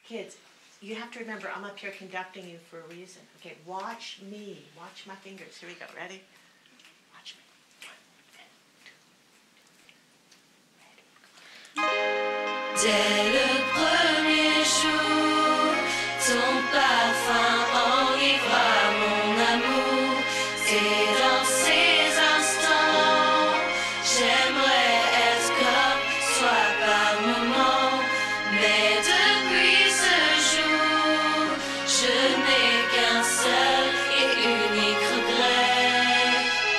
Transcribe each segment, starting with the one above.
Kids, you have to remember I'm up here conducting you for a reason. Okay, watch me. Watch my fingers. Here we go. Ready? Watch me. Dès le premier jour, ton parfum enivra mon amour. Et dans ces instants, j'aimerais être comme toi par moments. Mais depuis ce jour, je n'ai qu'un seul et unique regret.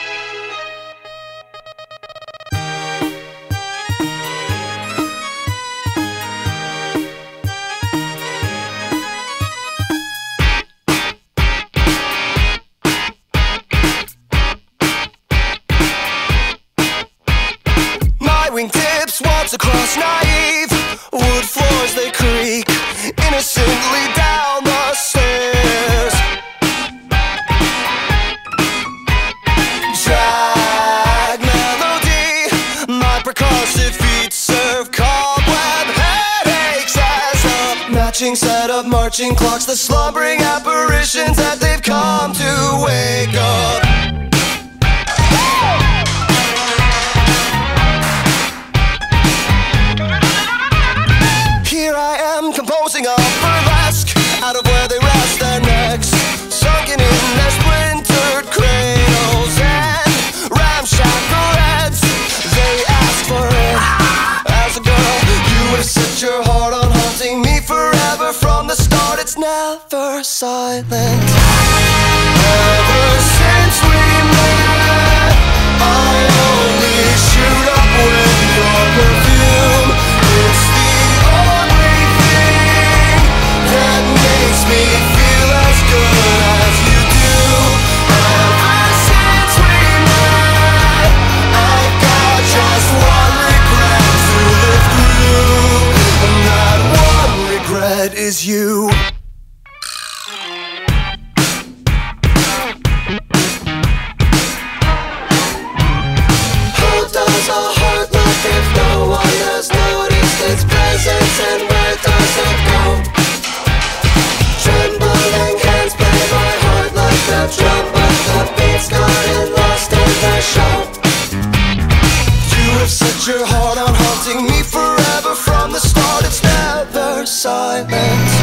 Wingtips waltz across naive wood floors, they creak innocently down the stairs. Drag melody, my percussive feet serve cobweb headaches as a matching set of marching clocks, the slumbering apparitions that they've come to wake up. Composing a burlesque out of where they rest their necks, sunken in their splintered cradles and ramshackle heads. They ask for it. As a girl, you would have set your heart on haunting me forever. From the start, it's never silent. Ever since we met, I only shoot up with your perfume. It's the only thing that makes me feel as good as you do. Ever since we met, I've got just one regret to live through, and that one regret is you. How does a heart look if no one has noticed its presence, and where does it go? Trembling hands play my heart like the drum, but the beats gotten lost in the show. You have set your heart on haunting me forever. From the start, it's never silent.